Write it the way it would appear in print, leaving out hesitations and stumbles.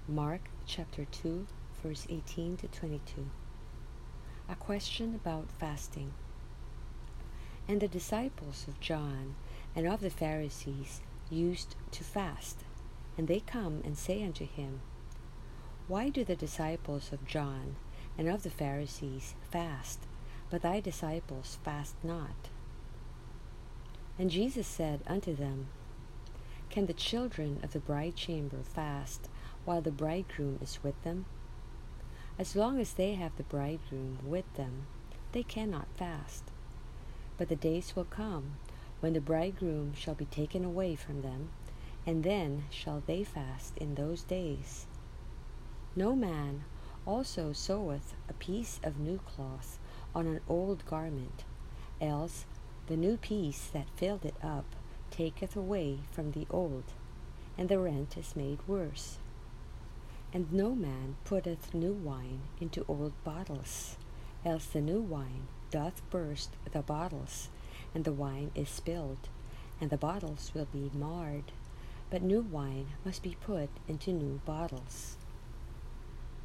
Mark chapter 2, verse 18 to 22. A question about fasting. And the disciples of John and of the Pharisees used to fast. And they come and say unto him, Why do the disciples of John and of the Pharisees fast, but thy disciples fast not? And Jesus said unto them, Can the children of the bridechamber fast while the bridegroom is with them? As long as they have the bridegroom with them, they cannot fast. But the days will come when the bridegroom shall be taken away from them, and then shall they fast in those days. No man also seweth a piece of new cloth on an old garment, else the new piece that filled it up taketh away from the old, and the rent is made worse. And no man putteth new wine into old bottles, else the new wine doth burst the bottles, and the wine is spilled, and the bottles will be marred. But new wine must be put into new bottles.